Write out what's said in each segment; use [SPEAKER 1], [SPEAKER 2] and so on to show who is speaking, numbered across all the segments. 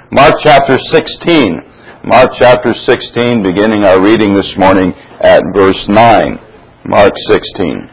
[SPEAKER 1] Mark chapter 16. Mark chapter 16, beginning our reading this morning at verse 9. Mark 16.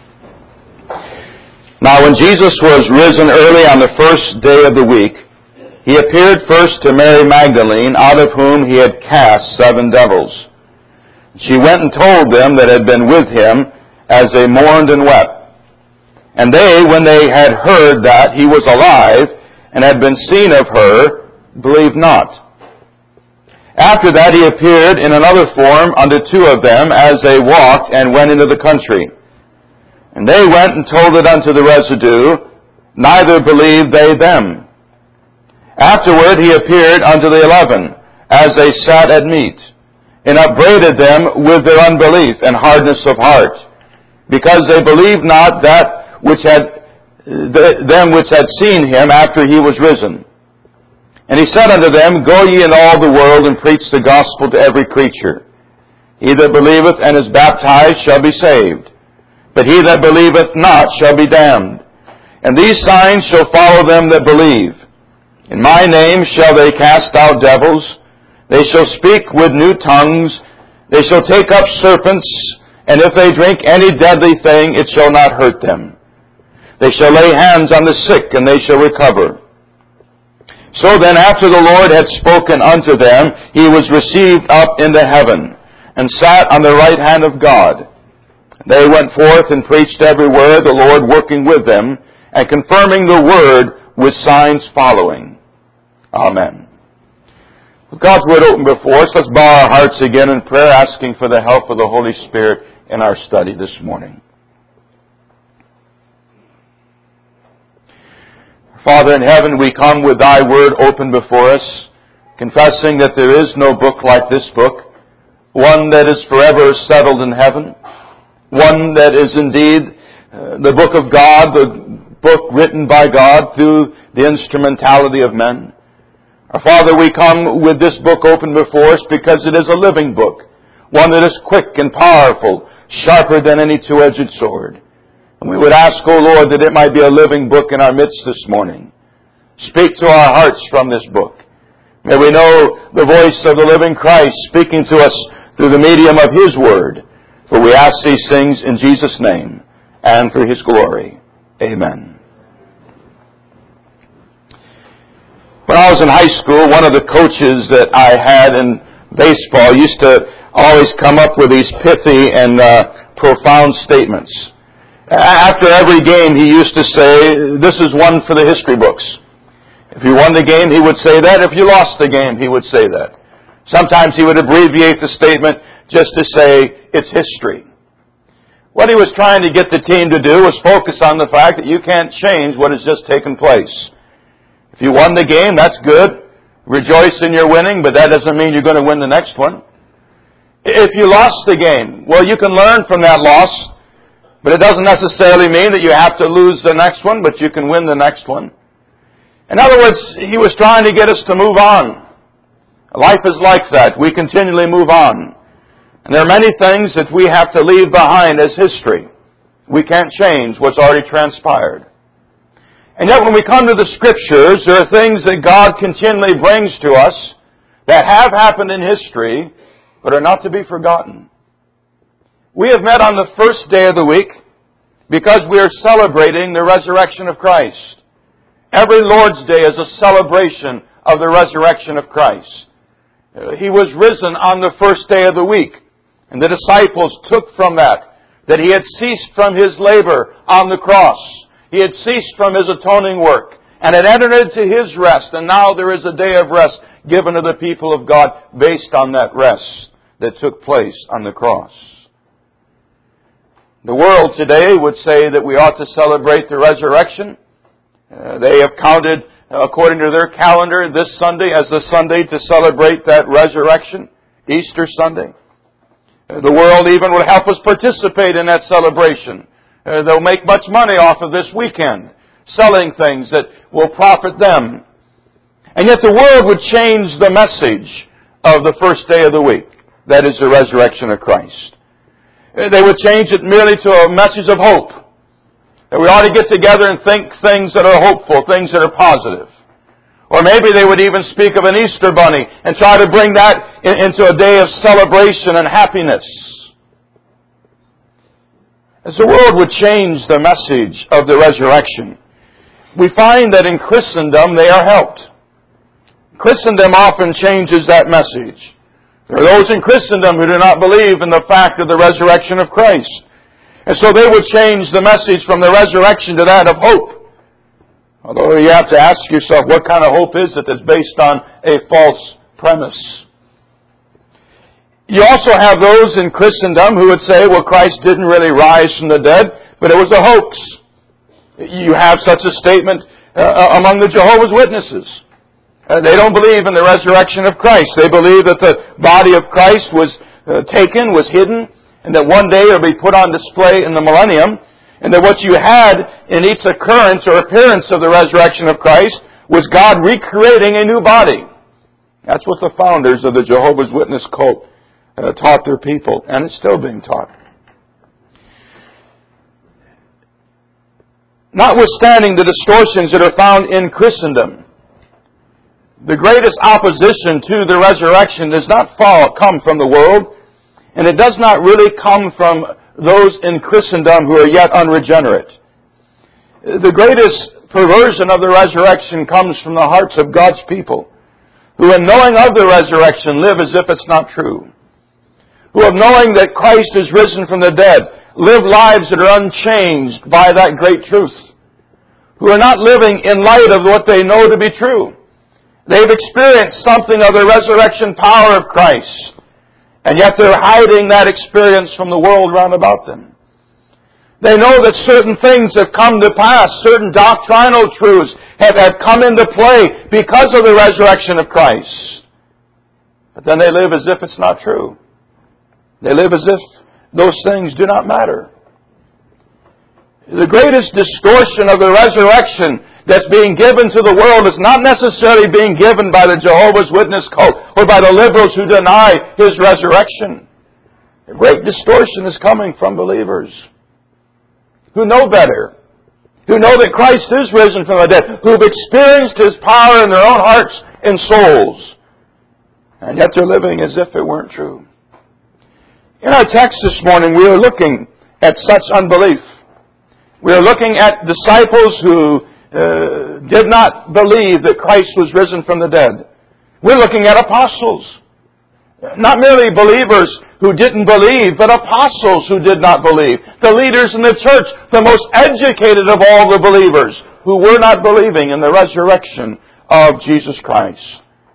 [SPEAKER 1] Now when Jesus was risen early on the first day of the week, he appeared first to Mary Magdalene, out of whom he had cast 7 devils. She went and told them that had been with him, as they mourned and wept. And they, when they had heard that he was alive, and had been seen of her, believed not. After that he appeared in another form unto 2 of them, as they walked and went into the country. And they went and told it unto the residue, neither believed they them. Afterward he appeared unto the 11, as they sat at meat, and upbraided them with their unbelief and hardness of heart, because they believed not that which had them which had seen him after he was risen. And he said unto them, Go ye in all the world, and preach the gospel to every creature. He that believeth and is baptized shall be saved, but he that believeth not shall be damned. And these signs shall follow them that believe. In my name shall they cast out devils. They shall speak with new tongues. They shall take up serpents. And if they drink any deadly thing, it shall not hurt them. They shall lay hands on the sick, and they shall recover. So then, after the Lord had spoken unto them, he was received up into heaven, and sat on the right hand of God. They went forth and preached everywhere, the Lord working with them, and confirming the word with signs following. Amen. With God's word open before us, let's bow our hearts again in prayer, asking for the help of the Holy Spirit in our study this morning. Father in heaven, we come with thy word open before us, confessing that there is no book like this book, one that is forever settled in heaven, one that is indeed the book of God, the book written by God through the instrumentality of men. Our Father, we come with this book open before us because it is a living book, one that is quick and powerful, sharper than any two-edged sword. And we would ask, O Lord, that it might be a living book in our midst this morning. Speak to our hearts from this book. May we know the voice of the living Christ speaking to us through the medium of His Word. For we ask these things in Jesus' name and for His glory. Amen. When I was in high school, one of the coaches that I had in baseball used to always come up with these pithy and profound statements. After every game, he used to say, this is one for the history books. If you won the game, he would say that. If you lost the game, he would say that. Sometimes he would abbreviate the statement just to say, it's history. What he was trying to get the team to do was focus on the fact that you can't change what has just taken place. If you won the game, that's good. Rejoice in your winning, but that doesn't mean you're going to win the next one. If you lost the game, well, you can learn from that loss, but it doesn't necessarily mean that you have to lose the next one, but you can win the next one. In other words, he was trying to get us to move on. Life is like that. We continually move on. And there are many things that we have to leave behind as history. We can't change what's already transpired. And yet when we come to the Scriptures, there are things that God continually brings to us that have happened in history, but are not to be forgotten. We have met on the first day of the week because we are celebrating the resurrection of Christ. Every Lord's Day is a celebration of the resurrection of Christ. He was risen on the first day of the week, and the disciples took from that He had ceased from His labor on the cross. He had ceased from His atoning work and had entered into His rest. And now there is a day of rest given to the people of God based on that rest that took place on the cross. The world today would say that we ought to celebrate the resurrection. They have counted, according to their calendar, this Sunday as the Sunday to celebrate that resurrection, Easter Sunday. The world even would help us participate in that celebration. They'll make much money off of this weekend, selling things that will profit them. And yet the world would change the message of the first day of the week. That is the resurrection of Christ. They would change it merely to a message of hope. That we ought to get together and think things that are hopeful, things that are positive. Or maybe they would even speak of an Easter bunny and try to bring that into a day of celebration and happiness. As the world would change the message of the resurrection, we find that in Christendom they are helped. Christendom often changes that message. There are those in Christendom who do not believe in the fact of the resurrection of Christ. And so they would change the message from the resurrection to that of hope. Although you have to ask yourself, what kind of hope is it that's based on a false premise? You also have those in Christendom who would say, well, Christ didn't really rise from the dead, but it was a hoax. You have such a statement among the Jehovah's Witnesses. They don't believe in the resurrection of Christ. They believe that the body of Christ was taken, was hidden, and that one day it will be put on display in the millennium, and that what you had in each occurrence or appearance of the resurrection of Christ was God recreating a new body. That's what the founders of the Jehovah's Witness cult taught their people, and it's still being taught. Notwithstanding the distortions that are found in Christendom, the greatest opposition to the resurrection does not come from the world, and it does not really come from those in Christendom who are yet unregenerate. The greatest perversion of the resurrection comes from the hearts of God's people, who in knowing of the resurrection live as if it's not true, who of knowing that Christ is risen from the dead live lives that are unchanged by that great truth, who are not living in light of what they know to be true. They've experienced something of the resurrection power of Christ, and yet they're hiding that experience from the world round about them. They know that certain things have come to pass, certain doctrinal truths have come into play because of the resurrection of Christ. But then they live as if it's not true. They live as if those things do not matter. The greatest distortion of the resurrection that's being given to the world is not necessarily being given by the Jehovah's Witness cult or by the liberals who deny His resurrection. The great distortion is coming from believers who know better, who know that Christ is risen from the dead, who have experienced His power in their own hearts and souls, and yet they're living as if it weren't true. In our text this morning, we are looking at such unbelief. We are looking at disciples who did not believe that Christ was risen from the dead. We're looking at apostles. Not merely believers who didn't believe, but apostles who did not believe. The leaders in the church, the most educated of all the believers, who were not believing in the resurrection of Jesus Christ.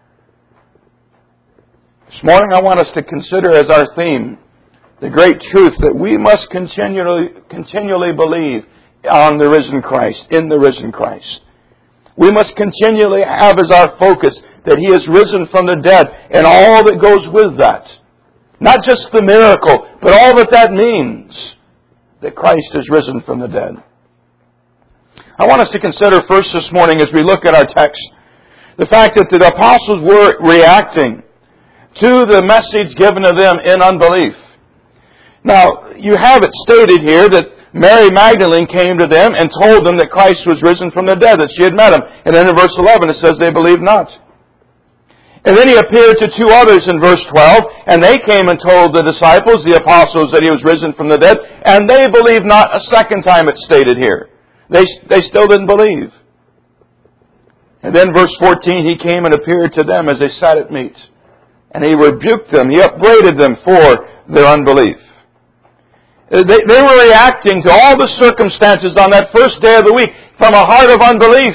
[SPEAKER 1] This morning I want us to consider as our theme the great truth that we must continually believe on the risen Christ, in the risen Christ. We must continually have as our focus that He is risen from the dead and all that goes with that. Not just the miracle, but all that that means, that Christ is risen from the dead. I want us to consider first this morning as we look at our text, the fact that the apostles were reacting to the message given to them in unbelief. Now, you have it stated here that Mary Magdalene came to them and told them that Christ was risen from the dead, that she had met Him. And then in verse 11 it says they believed not. And then He appeared to two others in verse 12, and they came and told the disciples, the apostles, that He was risen from the dead, and they believed not a second time, it's stated here. They still didn't believe. And then verse 14, He came and appeared to them as they sat at meat. And He rebuked them, He upbraided them for their unbelief. They were reacting to all the circumstances on that first day of the week from a heart of unbelief.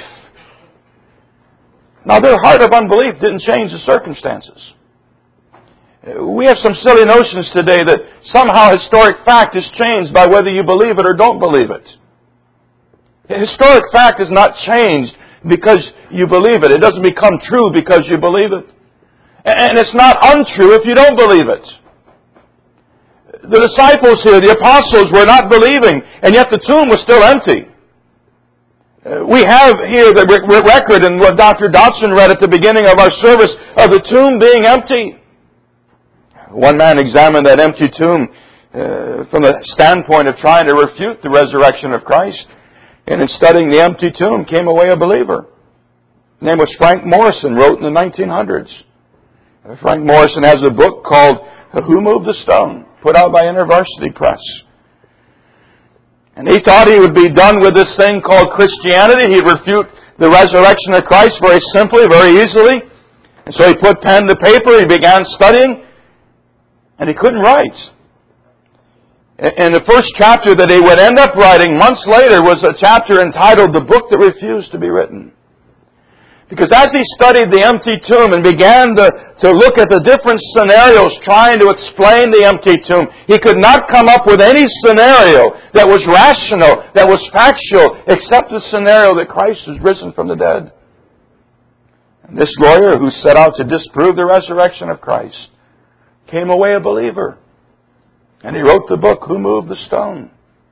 [SPEAKER 1] Now, their heart of unbelief didn't change the circumstances. We have some silly notions today that somehow historic fact is changed by whether you believe it or don't believe it. Historic fact is not changed because you believe it. It doesn't become true because you believe it. And it's not untrue if you don't believe it. The disciples here, the apostles, were not believing, and yet the tomb was still empty. We have here the record in what Dr. Dodson read at the beginning of our service of the tomb being empty. One man examined that empty tomb from the standpoint of trying to refute the resurrection of Christ, and in studying the empty tomb came away a believer. His name was Frank Morrison, wrote in the 1900s. Frank Morrison has a book called Who Moved the Stone, put out by InterVarsity Press. And he thought he would be done with this thing called Christianity. He'd refute the resurrection of Christ very simply, very easily. And so he put pen to paper, he began studying, and he couldn't write. And the first chapter that he would end up writing months later was a chapter entitled The Book That Refused to Be Written. Because as he studied the empty tomb and began to look at the different scenarios trying to explain the empty tomb, he could not come up with any scenario that was rational, that was factual, except the scenario that Christ was risen from the dead. And this lawyer who set out to disprove the resurrection of Christ came away a believer. And he wrote the book, Who Moved the Stone?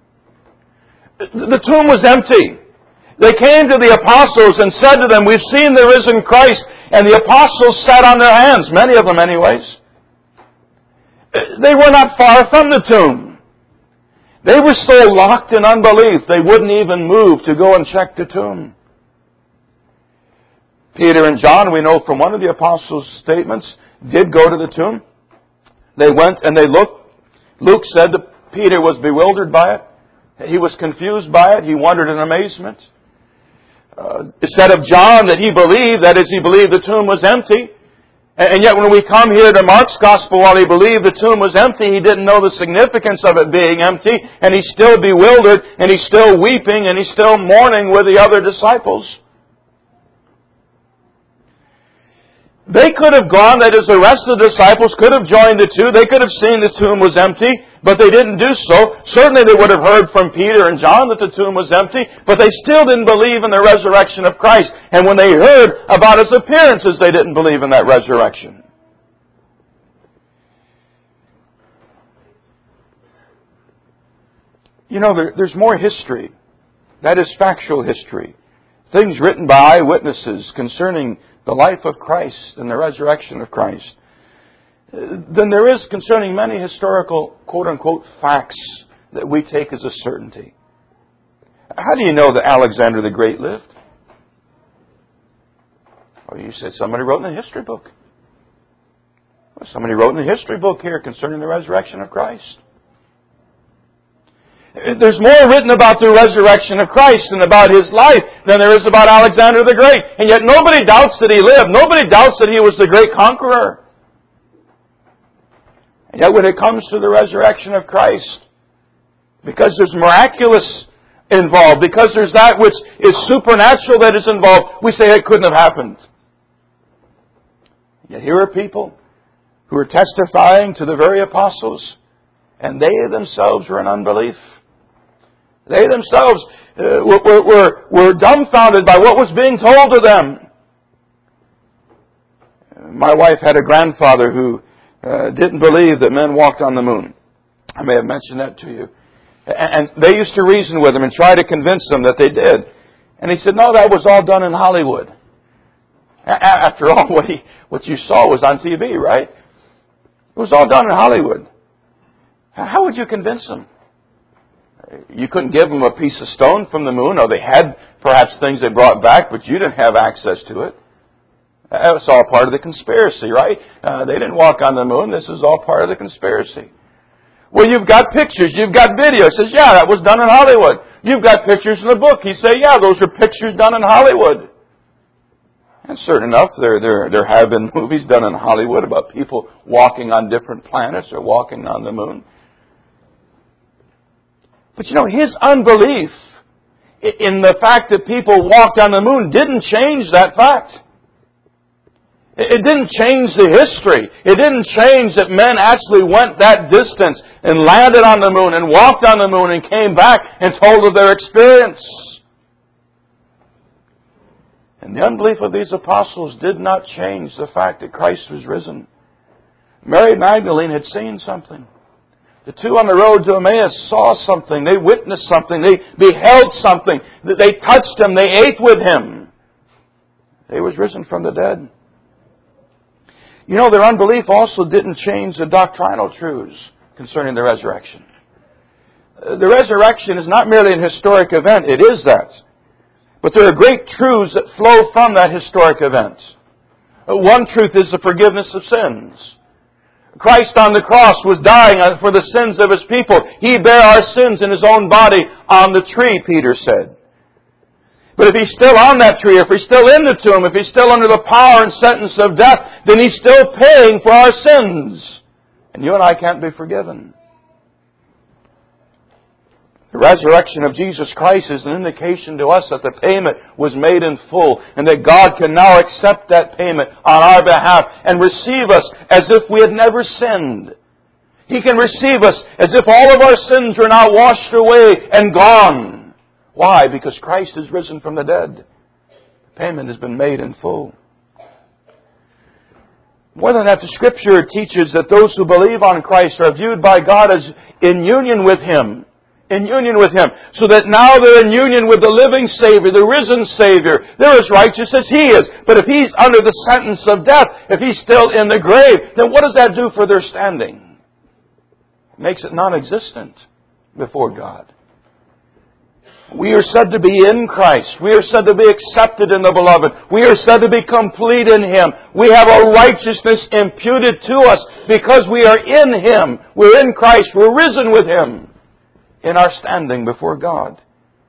[SPEAKER 1] The tomb was empty. They came to the apostles and said to them, we've seen the risen Christ. And the apostles sat on their hands, many of them anyways. They were not far from the tomb. They were so locked in unbelief, they wouldn't even move to go and check the tomb. Peter and John, we know from one of the apostles' statements, did go to the tomb. They went and they looked. Luke said that Peter was bewildered by it. He was confused by it. He wondered in amazement. It said of John that he believed, that is, he believed the tomb was empty. And yet when we come here to Mark's Gospel, while he believed the tomb was empty, he didn't know the significance of it being empty, and he's still bewildered, and he's still weeping, and he's still mourning with the other disciples. They could have gone, that is, the rest of the disciples could have joined the two. They could have seen the tomb was empty, but they didn't do so. Certainly they would have heard from Peter and John that the tomb was empty, but they still didn't believe in the resurrection of Christ. And when they heard about His appearances, they didn't believe in that resurrection. You know, there's more history. That is factual history. Things written by eyewitnesses concerning the life of Christ and the resurrection of Christ than there is concerning many historical, quote-unquote, facts that we take as a certainty. How do you know that Alexander the Great lived? Well, you said somebody wrote in the history book. Well, somebody wrote in the history book here concerning the resurrection of Christ. There's more written about the resurrection of Christ and about His life than there is about Alexander the Great. And yet nobody doubts that he lived. Nobody doubts that he was the great conqueror. And yet when it comes to the resurrection of Christ, because there's miraculous involved, because there's that which is supernatural that is involved, we say it couldn't have happened. Yet here are people who are testifying to the very apostles, and they themselves were in unbelief. They themselves were dumbfounded by what was being told to them. My wife had a grandfather who didn't believe that men walked on the moon. I may have mentioned that to you. And they used to reason with him and try to convince them that they did. And he said, no, that was all done in Hollywood. After all, what you saw was on TV, right? It was all done in Hollywood. How would you convince them? You couldn't give them a piece of stone from the moon, or they had perhaps things they brought back, but you didn't have access to it. That was all part of the conspiracy, right? They didn't walk on the moon. This is all part of the conspiracy. Well, you've got pictures, you've got video. He says, yeah, that was done in Hollywood. You've got pictures in the book. He says, yeah, those are pictures done in Hollywood. And certain enough, there have been movies done in Hollywood about people walking on different planets or walking on the moon. But you know, his unbelief in the fact that people walked on the moon didn't change that fact. It didn't change the history. It didn't change that men actually went that distance and landed on the moon and walked on the moon and came back and told of their experience. And the unbelief of these apostles did not change the fact that Christ was risen. Mary Magdalene had seen something. The two on the road to Emmaus saw something. They witnessed something. They beheld something. They touched Him. They ate with Him. He was risen from the dead. You know, their unbelief also didn't change the doctrinal truths concerning the resurrection. The resurrection is not merely an historic event. It is that. But there are great truths that flow from that historic event. One truth is the forgiveness of sins. Christ on the cross was dying for the sins of His people. He bare our sins in His own body on the tree, Peter said. But if He's still on that tree, if He's still in the tomb, if He's still under the power and sentence of death, then He's still paying for our sins. And you and I can't be forgiven. The resurrection of Jesus Christ is an indication to us that the payment was made in full and that God can now accept that payment on our behalf and receive us as if we had never sinned. He can receive us as if all of our sins were now washed away and gone. Why? Because Christ is risen from the dead. The payment has been made in full. More than that, the Scripture teaches that those who believe on Christ are viewed by God as in union with Him. In union with Him. So that now they're in union with the living Savior, the risen Savior. They're as righteous as He is. But if He's under the sentence of death, if He's still in the grave, then what does that do for their standing? It makes it non-existent before God. We are said to be in Christ. We are said to be accepted in the Beloved. We are said to be complete in Him. We have a righteousness imputed to us because we are in Him. We're in Christ. We're risen with Him in our standing before God.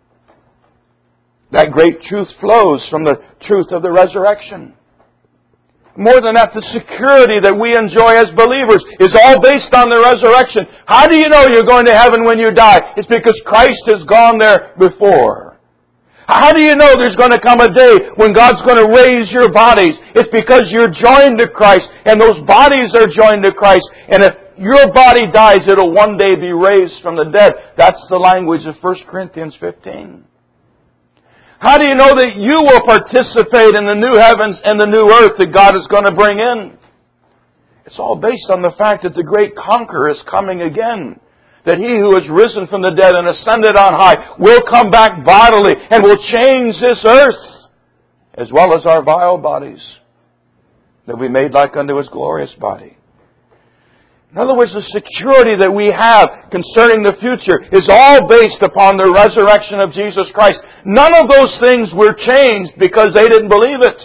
[SPEAKER 1] That great truth flows from the truth of the resurrection. More than that, the security that we enjoy as believers is all based on the resurrection. How do you know you're going to heaven when you die? It's because Christ has gone there before. How do you know there's going to come a day when God's going to raise your bodies? It's because you're joined to Christ, and those bodies are joined to Christ. And if your body dies, it'll one day be raised from the dead. That's the language of 1 Corinthians 15. How do you know that you will participate in the new heavens and the new earth that God is going to bring in? It's all based on the fact that the great conqueror is coming again. That He who has risen from the dead and ascended on high will come back bodily and will change this earth as well as our vile bodies that we made like unto His glorious body. In other words, the security that we have concerning the future is all based upon the resurrection of Jesus Christ. None of those things were changed because they didn't believe it.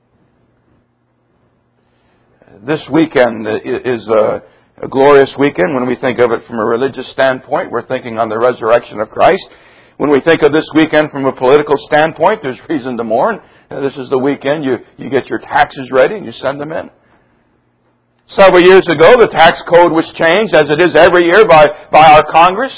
[SPEAKER 1] This weekend is a glorious weekend when we think of it from a religious standpoint. We're thinking on the resurrection of Christ. When we think of this weekend from a political standpoint, there's reason to mourn. This is the weekend you get your taxes ready and you send them in. Several years ago, the tax code was changed, as it is every year, by our Congress.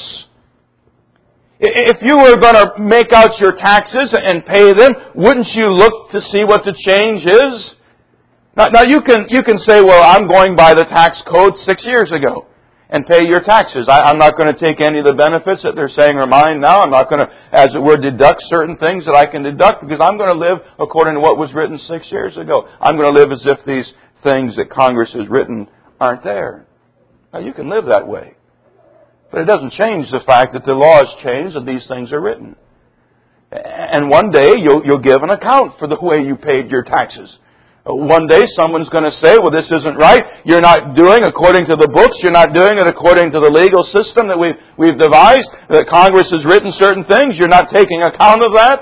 [SPEAKER 1] If you were going to make out your taxes and pay them, wouldn't you look to see what the change is? Now you can say, well, I'm going by the tax code 6 years ago and pay your taxes. I'm not going to take any of the benefits that they're saying are mine now. I'm not going to, as it were, deduct certain things that I can deduct because I'm going to live according to what was written 6 years ago. I'm going to live as if these things that Congress has written aren't there. Now, you can live that way. But it doesn't change the fact that the law has changed and these things are written. And one day you'll give an account for the way you paid your taxes. One day someone's going to say, well, this isn't right. You're not doing according to the books. You're not doing it according to the legal system that we've devised. That Congress has written certain things. You're not taking account of that.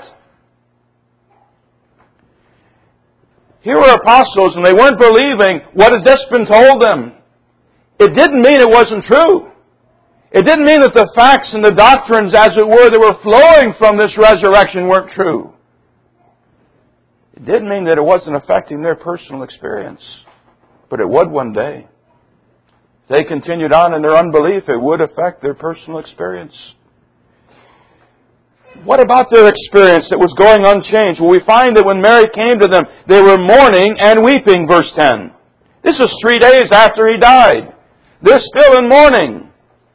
[SPEAKER 1] Here were apostles and they weren't believing what had just been told them. It didn't mean it wasn't true. It didn't mean that the facts and the doctrines, as it were, that were flowing from this resurrection weren't true. It didn't mean that it wasn't affecting their personal experience. But it would one day. If they continued on in their unbelief, it would affect their personal experience. What about their experience that was going unchanged? Well, we find that when Mary came to them, they were mourning and weeping, verse 10. This was 3 days after He died. They're still in mourning.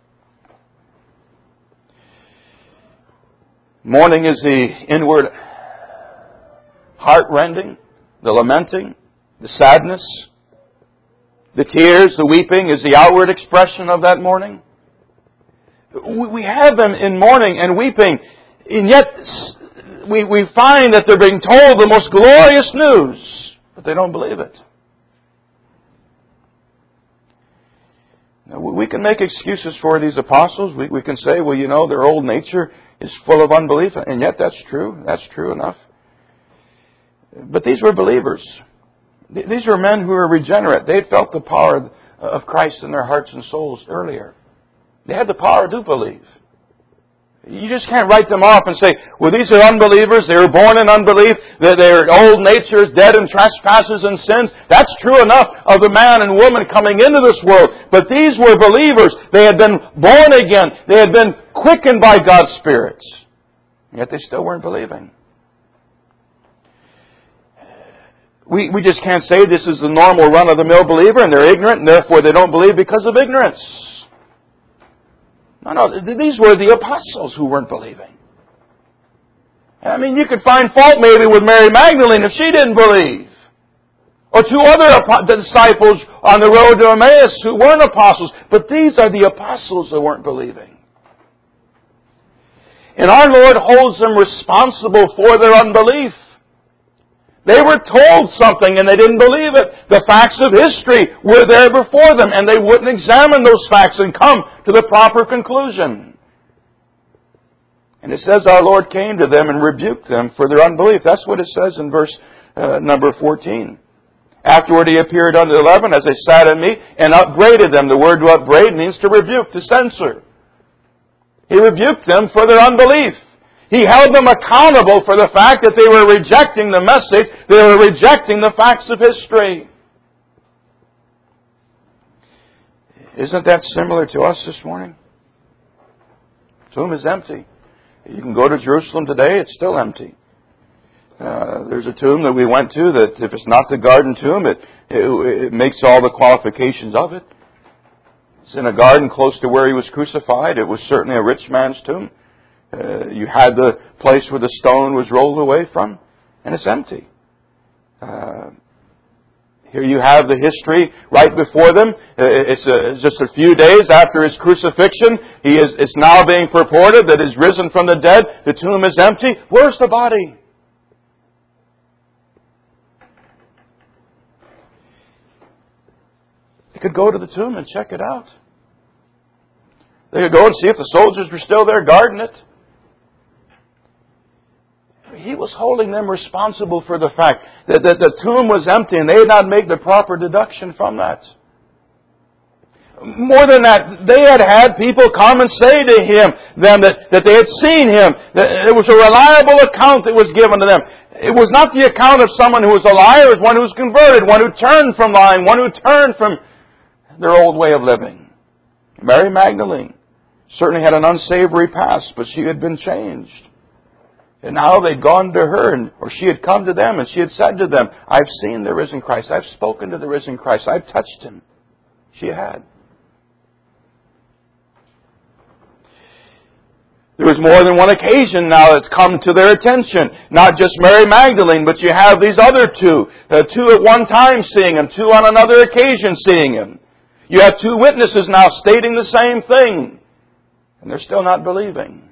[SPEAKER 1] Mourning is the inward heart-rending, the lamenting, the sadness. The tears, the weeping is the outward expression of that mourning. We have them in mourning and weeping. And yet, we find that they're being told the most glorious news, but they don't believe it. Now, we can make excuses for these apostles. We can say, well, their old nature, is full of unbelief. And yet that's true. That's true enough. But these were believers. These were men who were regenerate. They had felt the power of Christ in their hearts and souls earlier. They had the power to believe. You just can't write them off and say, well, these are unbelievers. They were born in unbelief. Their old nature is dead in trespasses and sins. That's true enough of the man and woman coming into this world. But these were believers. They had been born again. They had been quickened by God's Spirit. Yet they still weren't believing. We just can't say this is the normal run-of-the-mill believer and they're ignorant and therefore they don't believe because of ignorance. No, these were the apostles who weren't believing. I mean, you could find fault maybe with Mary Magdalene if she didn't believe. Or two other disciples on the road to Emmaus who weren't apostles. But these are the apostles who weren't believing. And our Lord holds them responsible for their unbelief. They were told something and they didn't believe it. The facts of history were there before them and they wouldn't examine those facts and come to the proper conclusion. And it says our Lord came to them and rebuked them for their unbelief. That's what it says in verse number 14. Afterward he appeared unto the 11 as they sat at meat and upbraided them. The word to upbraid means to rebuke, to censure. He rebuked them for their unbelief. He held them accountable for the fact that they were rejecting the message. They were rejecting the facts of history. Isn't that similar to us this morning? The tomb is empty. You can go to Jerusalem today, it's still empty. There's a tomb that we went to that if it's not the garden tomb, it makes all the qualifications of it. It's in a garden close to where he was crucified. It was certainly a rich man's tomb. You had the place where the stone was rolled away from, and it's empty. Here you have the history right before them. It's just a few days after his crucifixion. It's now being purported that he's risen from the dead. The tomb is empty. Where's the body? They could go to the tomb and check it out. They could go and see if the soldiers were still there guarding it. He was holding them responsible for the fact that the tomb was empty and they had not made the proper deduction from that. More than that, they had had people come and say to them that they had seen him. That it was a reliable account that was given to them. It was not the account of someone who was a liar, it was one who was converted, one who turned from lying, one who turned from their old way of living. Mary Magdalene certainly had an unsavory past, but she had been changed. And now they'd gone to her, or she had come to them, and she had said to them, I've seen the risen Christ. I've spoken to the risen Christ. I've touched him. She had. There was more than one occasion now that's come to their attention. Not just Mary Magdalene, but you have these other two. Two at one time seeing him, two on another occasion seeing him. You have two witnesses now stating the same thing. And they're still not believing.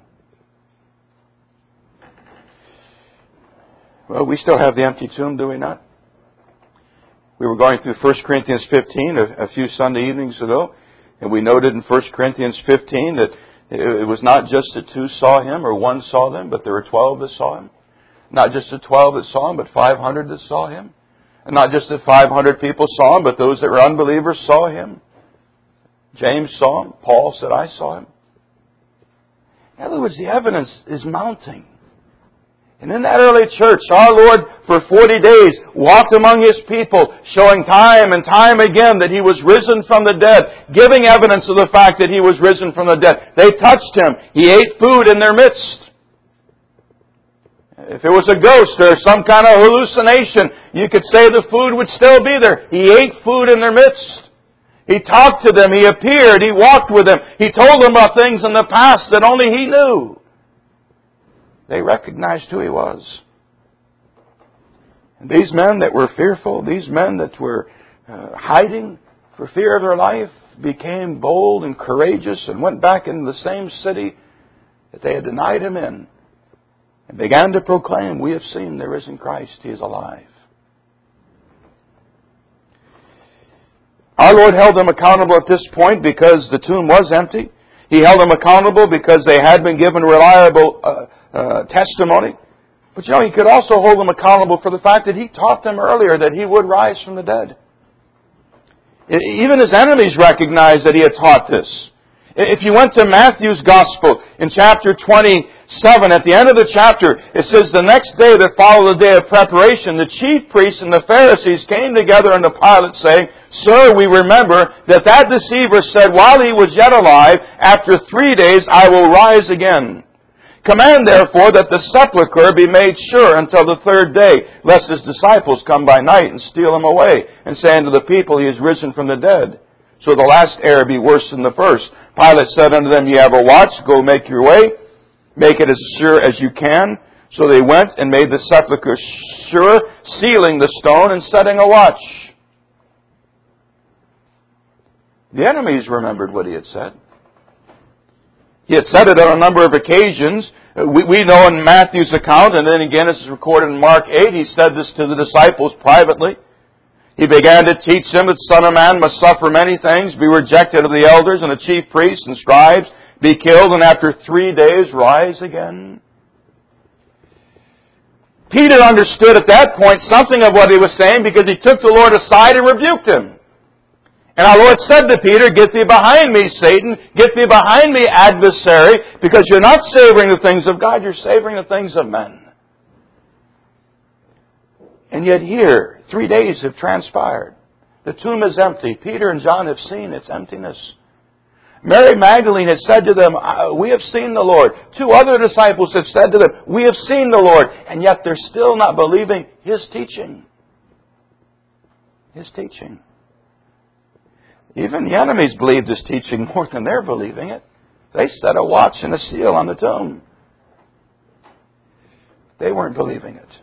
[SPEAKER 1] Well, we still have the empty tomb, do we not? We were going through 1 Corinthians 15 a few Sunday evenings ago, and we noted in 1 Corinthians 15 that it was not just that two saw him or one saw them, but there were 12 that saw him. Not just the 12 that saw him, but 500 that saw him. And not just that 500 people saw him, but those that were unbelievers saw him. James saw him. Paul said, I saw him. In other words, the evidence is mounting. And in that early church, our Lord, for 40 days, walked among His people, showing time and time again that He was risen from the dead, giving evidence of the fact that He was risen from the dead. They touched Him. He ate food in their midst. If it was a ghost or some kind of hallucination, you could say the food would still be there. He ate food in their midst. He talked to them. He appeared. He walked with them. He told them about things in the past that only He knew. They recognized who He was. And these men that were fearful, these men that were hiding for fear of their life, became bold and courageous and went back into the same city that they had denied Him in and began to proclaim, we have seen the risen Christ. He is alive. Our Lord held them accountable at this point because the tomb was empty. He held them accountable because they had been given reliable testimony. But you know, He could also hold them accountable for the fact that He taught them earlier that He would rise from the dead. Even His enemies recognized that He had taught this. If you went to Matthew's Gospel in chapter 27, at the end of the chapter, it says, the next day that followed the day of preparation, the chief priests and the Pharisees came together unto Pilate, saying, Sir, we remember that deceiver said, while he was yet alive, after 3 days I will rise again. Command therefore that the sepulchre be made sure until the 3rd day, lest his disciples come by night and steal him away, and say unto the people, He is risen from the dead. So the last error be worse than the first. Pilate said unto them, Ye have a watch, go make your way, make it as sure as you can. So they went and made the sepulchre sure, sealing the stone and setting a watch. The enemies remembered what He had said. He had said it on a number of occasions. We know in Matthew's account, and then again as is recorded in Mark 8, He said this to the disciples privately. He began to teach them that the Son of Man must suffer many things, be rejected of the elders and the chief priests and scribes, be killed, and after 3 days rise again. Peter understood at that point something of what He was saying because he took the Lord aside and rebuked Him. And our Lord said to Peter, Get thee behind me, Satan. Get thee behind me, adversary, because you're not savoring the things of God, you're savoring the things of men. And yet here, 3 days have transpired. The tomb is empty. Peter and John have seen its emptiness. Mary Magdalene has said to them, We have seen the Lord. 2 other disciples have said to them, We have seen the Lord. And yet they're still not believing His teaching. His teaching. Even the enemies believed His teaching more than they're believing it. They set a watch and a seal on the tomb. They weren't believing it.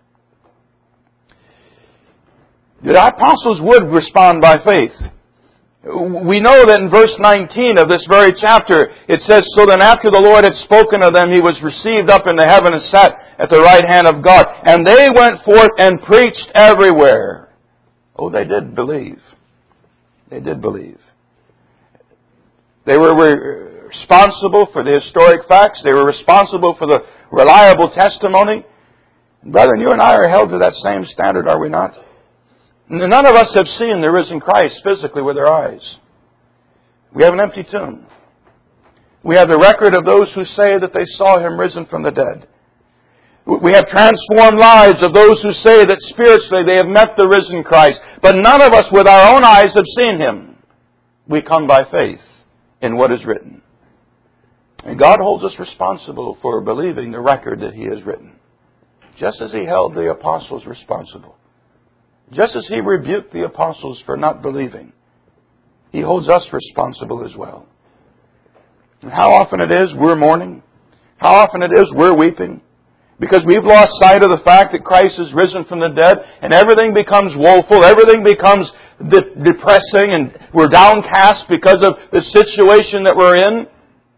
[SPEAKER 1] The apostles would respond by faith. We know that in verse 19 of this very chapter, it says, So then after the Lord had spoken of them, He was received up into heaven and sat at the right hand of God. And they went forth and preached everywhere. Oh, they did believe. They did believe. They were responsible for the historic facts. They were responsible for the reliable testimony. Brethren, you and I are held to that same standard, are we not? None of us have seen the risen Christ physically with our eyes. We have an empty tomb. We have the record of those who say that they saw Him risen from the dead. We have transformed lives of those who say that spiritually they have met the risen Christ. But none of us with our own eyes have seen Him. We come by faith in what is written. And God holds us responsible for believing the record that He has written. Just as He held the apostles responsible. Just as He rebuked the apostles for not believing, He holds us responsible as well. And how often it is we're mourning. How often it is we're weeping. Because we've lost sight of the fact that Christ is risen from the dead, and everything becomes woeful, everything becomes depressing, and we're downcast because of the situation that we're in.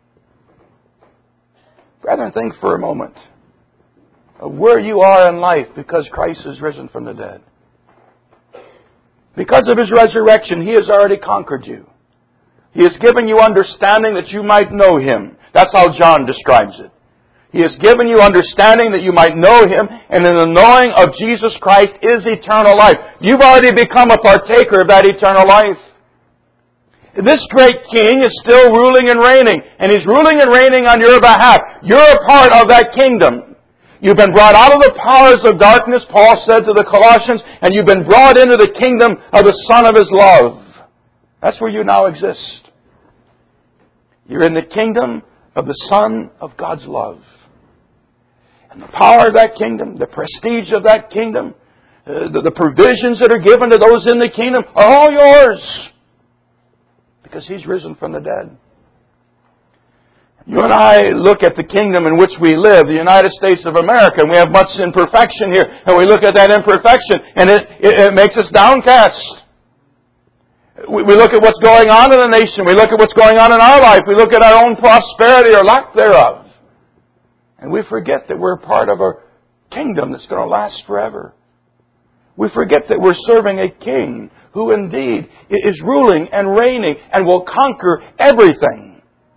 [SPEAKER 1] Brethren, think for a moment of where you are in life because Christ is risen from the dead. Because of His resurrection, He has already conquered you. He has given you understanding that you might know Him. That's how John describes it. He has given you understanding that you might know Him, and in the knowing of Jesus Christ is eternal life. You've already become a partaker of that eternal life. This great King is still ruling and reigning, and He's ruling and reigning on your behalf. You're a part of that kingdom. You've been brought out of the powers of darkness, Paul said to the Colossians, and you've been brought into the kingdom of the Son of His love. That's where you now exist. You're in the kingdom of the Son of God's love. And the power of that kingdom, the prestige of that kingdom, the provisions that are given to those in the kingdom are all yours. Because He's risen from the dead. You and I look at the kingdom in which we live, the United States of America, and we have much imperfection here. And we look at that imperfection, and it makes us downcast. We look at what's going on in the nation. We look at what's going on in our life. We look at our own prosperity or lack thereof. And we forget that we're part of a kingdom that's going to last forever. We forget that we're serving a king who indeed is ruling and reigning and will conquer everything.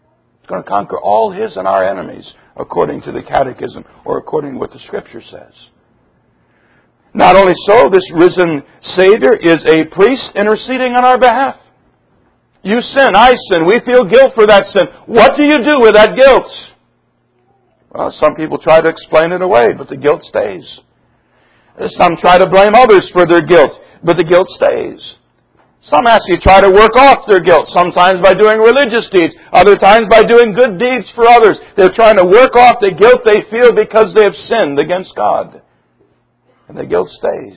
[SPEAKER 1] going to conquer all His and our enemies, according to the Catechism, or according to what the Scripture says. Not only so, this risen Savior is a priest interceding on our behalf. You sin, I sin, we feel guilt for that sin. What do you do with that guilt? Well, some people try to explain it away, but the guilt stays. Some try to blame others for their guilt, but the guilt stays. Some actually try to work off their guilt, sometimes by doing religious deeds, other times by doing good deeds for others. They're trying to work off the guilt they feel because they have sinned against God. And the guilt stays.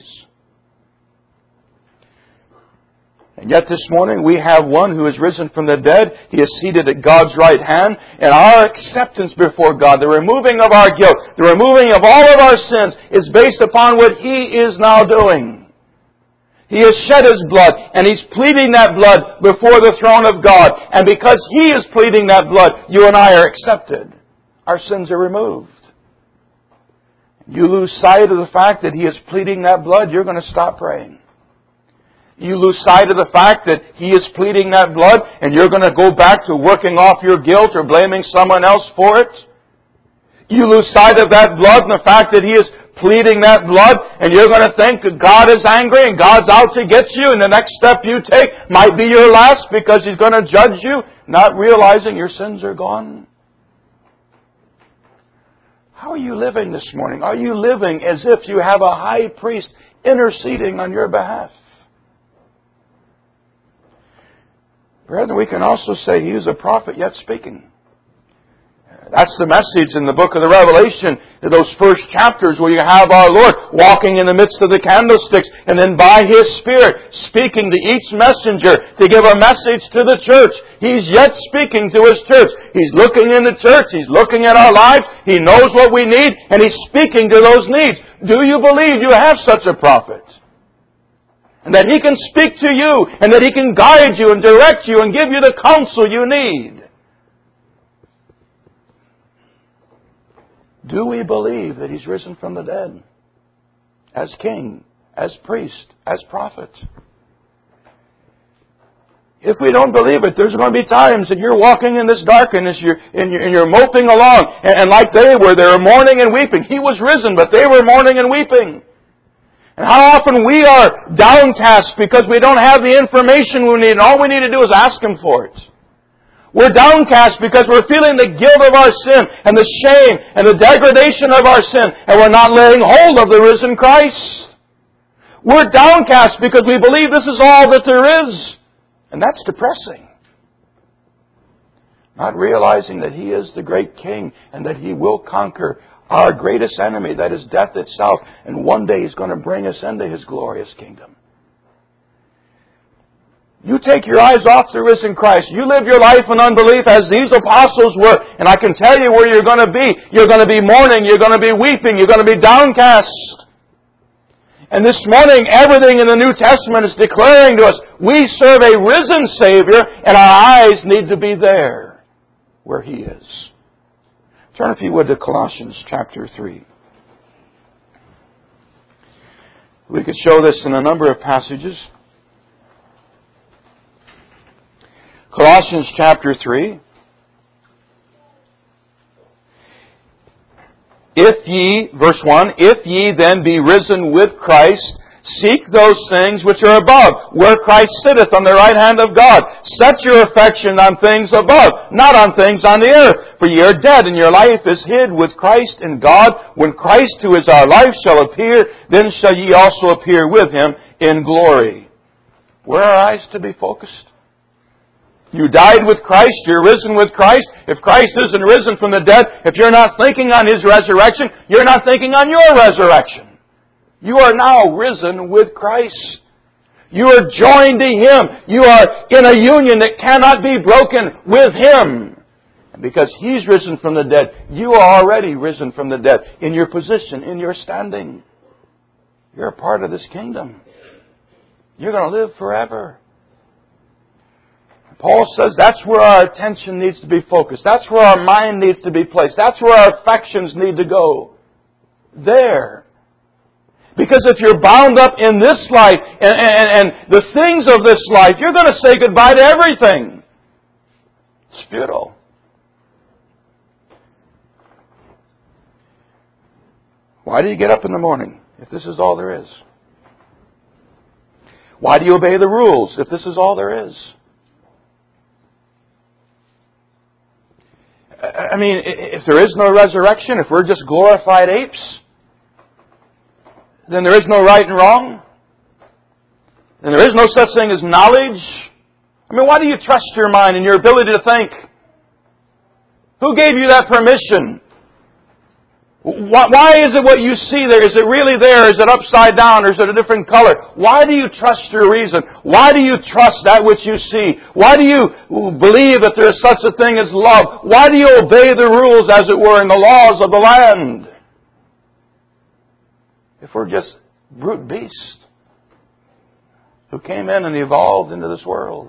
[SPEAKER 1] And yet this morning we have one who is risen from the dead. He is seated at God's right hand. And our acceptance before God, the removing of our guilt, the removing of all of our sins, is based upon what He is now doing. He has shed His blood, and He's pleading that blood before the throne of God. And because He is pleading that blood, you and I are accepted. Our sins are removed. You lose sight of the fact that He is pleading that blood, you're going to stop praying. You lose sight of the fact that He is pleading that blood, and you're going to go back to working off your guilt or blaming someone else for it. You lose sight of that blood and the fact that He is pleading that blood, and you're going to think that God is angry and God's out to get you, and the next step you take might be your last because He's going to judge you, not realizing your sins are gone. How are you living this morning? Are you living as if you have a high priest interceding on your behalf? Brethren, we can also say He is a prophet yet speaking. That's the message in the book of the Revelation, in those first chapters where you have our Lord walking in the midst of the candlesticks, and then by His Spirit speaking to each messenger to give a message to the church. He's yet speaking to His church. He's looking in the church. He's looking at our lives. He knows what we need, and He's speaking to those needs. Do you believe you have such a prophet? And that He can speak to you, and that He can guide you and direct you and give you the counsel you need. Do we believe that He's risen from the dead? As King, as priest, as prophet? If we don't believe it, there's going to be times that you're walking in this darkness, you're moping along, and like they were mourning and weeping. He was risen, but they were mourning and weeping. And how often we are downcast because we don't have the information we need, and all we need to do is ask Him for it. We're downcast because we're feeling the guilt of our sin and the shame and the degradation of our sin, and we're not laying hold of the risen Christ. We're downcast because we believe this is all that there is, and that's depressing. Not realizing that He is the great King and that He will conquer our greatest enemy, that is death itself, and one day He's going to bring us into His glorious kingdom. You take your eyes off the risen Christ. You live your life in unbelief as these apostles were. And I can tell you where you're going to be. You're going to be mourning. You're going to be weeping. You're going to be downcast. And this morning, everything in the New Testament is declaring to us, we serve a risen Savior, and our eyes need to be there, where He is. Turn, if you would, to Colossians chapter 3. We could show this in a number of passages. Colossians chapter 3. Verse 1, if ye then be risen with Christ, seek those things which are above, where Christ sitteth on the right hand of God. Set your affection on things above, not on things on the earth. For ye are dead, and your life is hid with Christ in God. When Christ, who is our life, shall appear, then shall ye also appear with Him in glory. Where are our eyes to be focused? You died with Christ. You're risen with Christ. If Christ isn't risen from the dead, if you're not thinking on His resurrection, you're not thinking on your resurrection. You are now risen with Christ. You are joined to Him. You are in a union that cannot be broken with Him. And because He's risen from the dead, you are already risen from the dead in your position, in your standing. You're a part of this kingdom. You're going to live forever. Paul says that's where our attention needs to be focused. That's where our mind needs to be placed. That's where our affections need to go. There. Because if you're bound up in this life and the things of this life, you're going to say goodbye to everything. It's futile. Why do you get up in the morning if this is all there is? Why do you obey the rules if this is all there is? I mean, if there is no resurrection, if we're just glorified apes, then there is no right and wrong. And there is no such thing as knowledge. I mean, why do you trust your mind and your ability to think? Who gave you that permission? Why is it what you see there? Is it really there? Is it upside down? Or is it a different color? Why do you trust your reason? Why do you trust that which you see? Why do you believe that there is such a thing as love? Why do you obey the rules, as it were, in the laws of the land? If we're just brute beasts who came in and evolved into this world.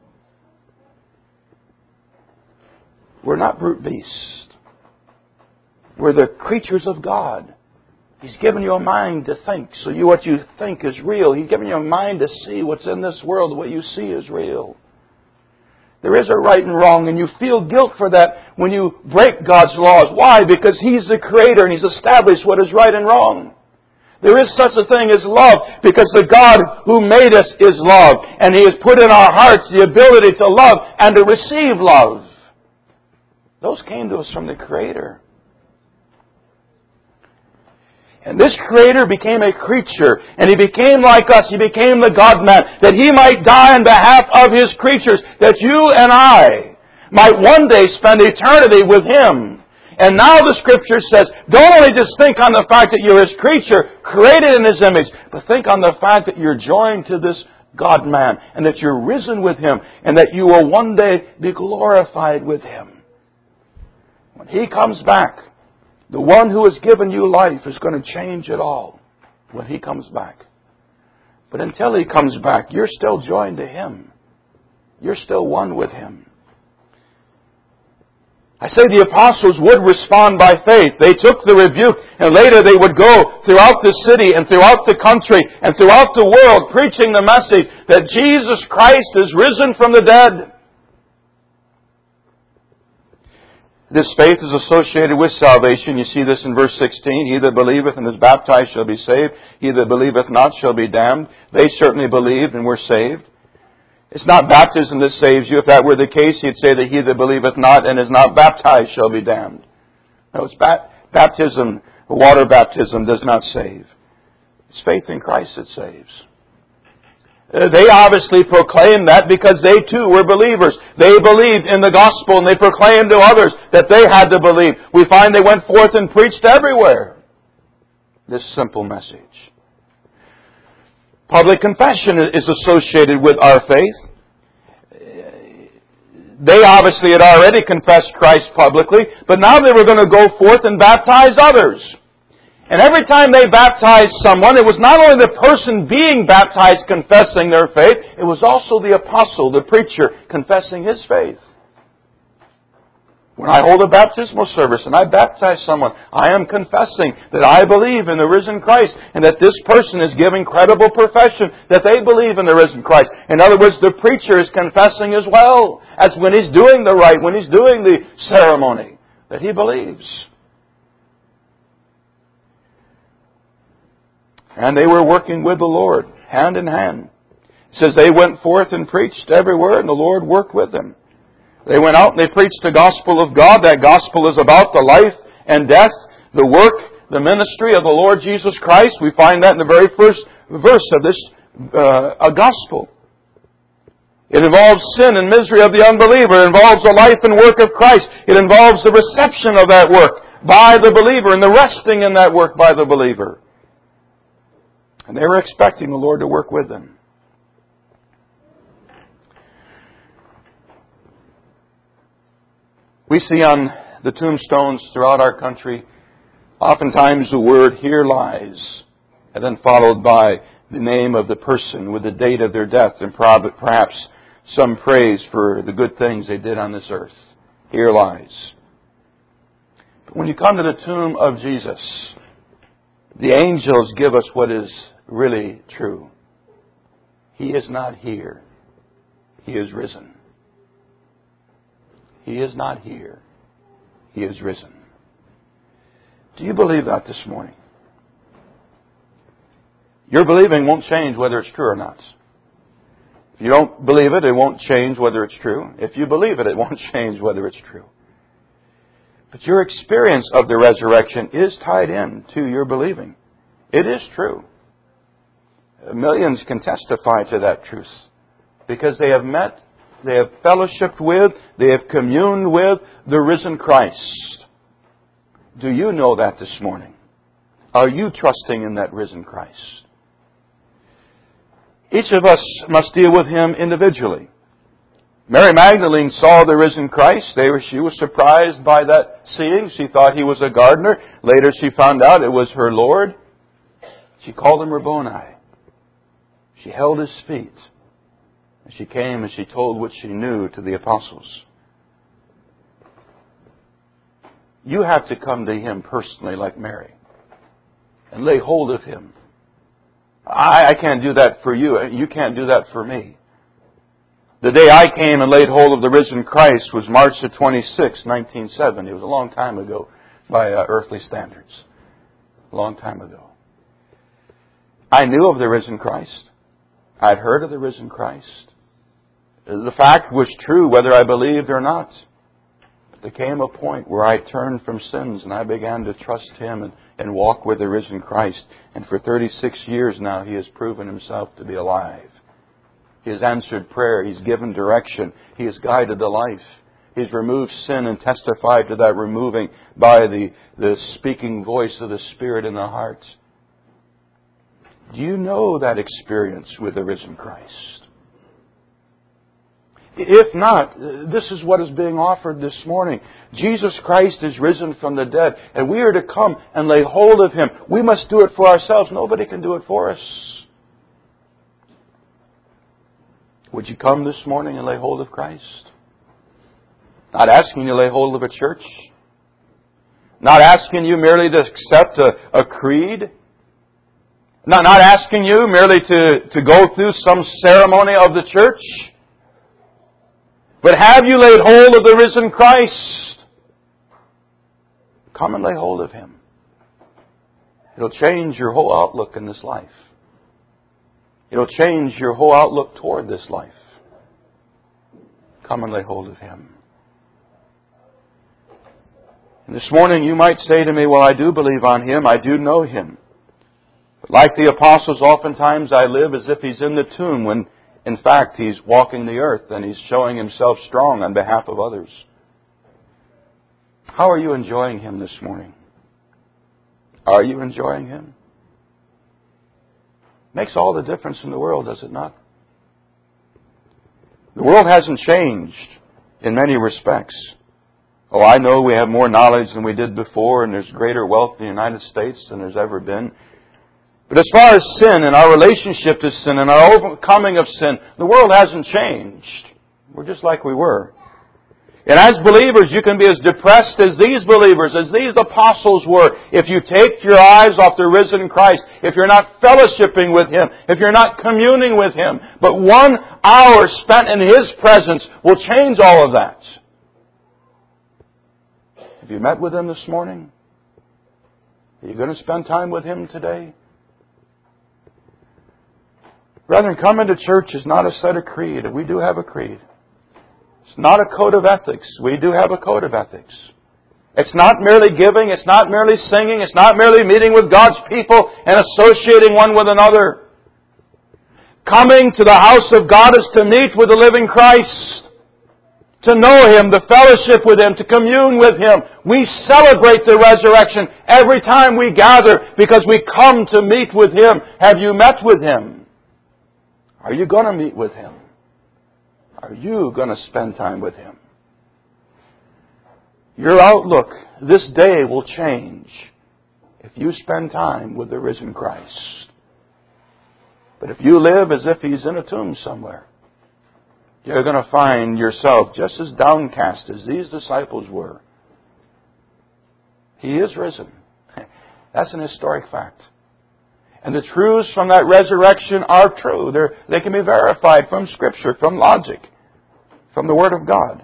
[SPEAKER 1] We're not brute beasts. We're the creatures of God. He's given you a mind to think, so what you think is real. He's given you a mind to see what's in this world. What you see is real. There is a right and wrong, and you feel guilt for that when you break God's laws. Why? Because He's the Creator, and He's established what is right and wrong. There is such a thing as love, because the God who made us is love, and He has put in our hearts the ability to love and to receive love. Those came to us from the Creator. And this Creator became a creature, and He became like us. He became the God-man, that He might die on behalf of His creatures, that you and I might one day spend eternity with Him. And now the Scripture says, don't only just think on the fact that you're His creature, created in His image, but think on the fact that you're joined to this God-man, and that you're risen with Him, and that you will one day be glorified with Him. When He comes back, the one who has given you life is going to change it all when He comes back. But until He comes back, you're still joined to Him. You're still one with Him. I say the apostles would respond by faith. They took the rebuke, and later they would go throughout the city and throughout the country and throughout the world preaching the message that Jesus Christ is risen from the dead. This faith is associated with salvation. You see this in verse 16. He that believeth and is baptized shall be saved. He that believeth not shall be damned. They certainly believed and were saved. It's not baptism that saves you. If that were the case, he'd say that he that believeth not and is not baptized shall be damned. No, it's baptism, water baptism does not save. It's faith in Christ that saves. They obviously proclaimed that because they too were believers. They believed in the gospel and they proclaimed to others that they had to believe. We find they went forth and preached everywhere this simple message. Public confession is associated with our faith. They obviously had already confessed Christ publicly, but now they were going to go forth and baptize others. And every time they baptized someone, it was not only the person being baptized confessing their faith, it was also the apostle, the preacher, confessing his faith. When I hold a baptismal service and I baptize someone, I am confessing that I believe in the risen Christ and that this person is giving credible profession that they believe in the risen Christ. In other words, the preacher is confessing as well as when he's doing the rite, when he's doing the ceremony, that he believes. And they were working with the Lord, hand in hand. It says they went forth and preached everywhere, and the Lord worked with them. They went out and they preached the gospel of God. That gospel is about the life and death, the work, the ministry of the Lord Jesus Christ. We find that in the very first verse of this gospel. It involves sin and misery of the unbeliever. It involves the life and work of Christ. It involves the reception of that work by the believer and the resting in that work by the believer. And they were expecting the Lord to work with them. We see on the tombstones throughout our country, oftentimes the word "here lies," and then followed by the name of the person with the date of their death and perhaps some praise for the good things they did on this earth. Here lies. But when you come to the tomb of Jesus, the angels give us what is really true. He is not here. He is risen. He is not here. He is risen. Do you believe that this morning? Your believing won't change whether it's true or not. If you don't believe it, it won't change whether it's true. If you believe it, it won't change whether it's true. But your experience of the resurrection is tied in to your believing. It is true. Millions can testify to that truth because they have met, they have fellowshiped with, they have communed with the risen Christ. Do you know that this morning? Are you trusting in that risen Christ? Each of us must deal with Him individually. Mary Magdalene saw the risen Christ. She was surprised by that seeing. She thought He was a gardener. Later she found out it was her Lord. She called Him Rabboni. She held His feet. And she came and she told what she knew to the apostles. You have to come to Him personally like Mary and lay hold of Him. I can't do that for you. You can't do that for me. The day I came and laid hold of the risen Christ was March the 26th, 1970. It was a long time ago by earthly standards. A long time ago. I knew of the risen Christ. I'd heard of the risen Christ. The fact was true whether I believed or not. But there came a point where I turned from sins and I began to trust Him and walk with the risen Christ. And for 36 years now He has proven Himself to be alive. He has answered prayer. He's given direction. He has guided the life. He's removed sin and testified to that removing by the speaking voice of the Spirit in the heart. Do you know that experience with the risen Christ? If not, this is what is being offered this morning. Jesus Christ is risen from the dead, and we are to come and lay hold of Him. We must do it for ourselves. Nobody can do it for us. Would you come this morning and lay hold of Christ? Not asking you to lay hold of a church. Not asking you merely to accept a creed. Not asking you merely to go through some ceremony of the church. But have you laid hold of the risen Christ? Come and lay hold of Him. It'll change your whole outlook in this life. It'll change your whole outlook toward this life. Come and lay hold of Him. And this morning you might say to me, well, I do believe on Him. I do know Him. But like the apostles, oftentimes I live as if He's in the tomb when in fact He's walking the earth and He's showing Himself strong on behalf of others. How are you enjoying Him this morning? Are you enjoying Him? Makes all the difference in the world, does it not? The world hasn't changed in many respects. Oh, I know we have more knowledge than we did before, and there's greater wealth in the United States than there's ever been. But as far as sin and our relationship to sin and our overcoming of sin, the world hasn't changed. We're just like we were. And as believers, you can be as depressed as these believers, as these apostles were, if you take your eyes off the risen Christ, if you're not fellowshipping with Him, if you're not communing with Him. But 1 hour spent in His presence will change all of that. Have you met with Him this morning? Are you going to spend time with Him today? Brethren, coming to church is not a set of creed. We do have a creed. It's not a code of ethics. We do have a code of ethics. It's not merely giving. It's not merely singing. It's not merely meeting with God's people and associating one with another. Coming to the house of God is to meet with the living Christ. To know Him, to fellowship with Him, to commune with Him. We celebrate the resurrection every time we gather because we come to meet with Him. Have you met with Him? Are you going to meet with Him? Are you going to spend time with Him? Your outlook this day will change if you spend time with the risen Christ. But if you live as if He's in a tomb somewhere, you're going to find yourself just as downcast as these disciples were. He is risen. That's an historic fact. And the truths from that resurrection are true. They can be verified from Scripture, from logic, from the Word of God.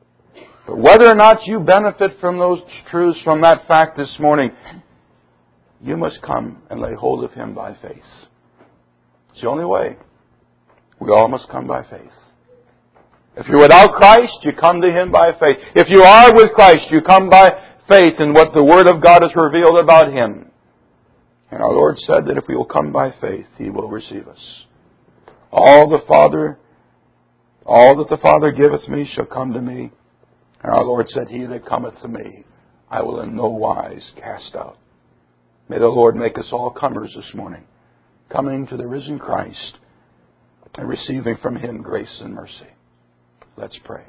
[SPEAKER 1] But whether or not you benefit from those truths from that fact this morning, you must come and lay hold of Him by faith. It's the only way. We all must come by faith. If you're without Christ, you come to Him by faith. If you are with Christ, you come by faith in what the Word of God has revealed about Him. And our Lord said that if we will come by faith, He will receive us. All that the Father giveth me shall come to me. And our Lord said, He that cometh to me, I will in no wise cast out. May the Lord make us all comers this morning, coming to the risen Christ and receiving from Him grace and mercy. Let's pray.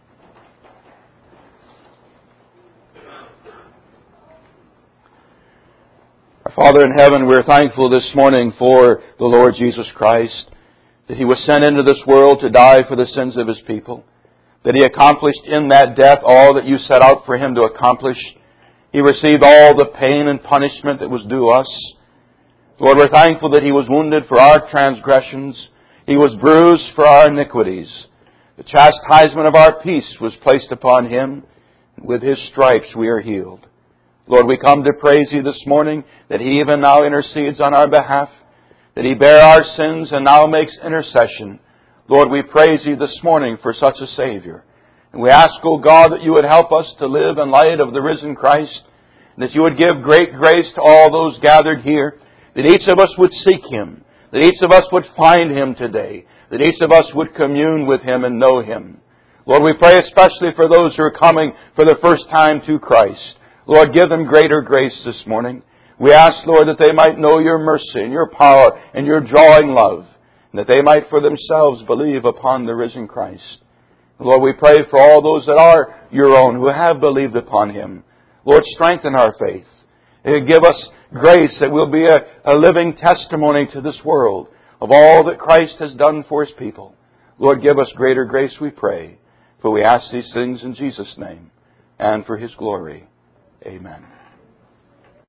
[SPEAKER 1] Our Father in heaven, we're thankful this morning for the Lord Jesus Christ, that He was sent into this world to die for the sins of His people, that He accomplished in that death all that you set out for Him to accomplish. He received all the pain and punishment that was due us. Lord, we're thankful that He was wounded for our transgressions. He was bruised for our iniquities. The chastisement of our peace was placed upon Him. With His stripes we are healed. Lord, we come to praise You this morning that He even now intercedes on our behalf, that He bare our sins and now makes intercession. Lord, we praise You this morning for such a Savior. And we ask, O God, that You would help us to live in light of the risen Christ, and that You would give great grace to all those gathered here, that each of us would seek Him, that each of us would find Him today, that each of us would commune with Him and know Him. Lord, we pray especially for those who are coming for the first time to Christ. Lord, give them greater grace this morning. We ask, Lord, that they might know Your mercy and Your power and Your drawing love, and that they might for themselves believe upon the risen Christ. Lord, we pray for all those that are Your own who have believed upon Him. Lord, strengthen our faith. And give us grace that we'll be a living testimony to this world of all that Christ has done for His people. Lord, give us greater grace, we pray. For we ask these things in Jesus' name and for His glory. Amen.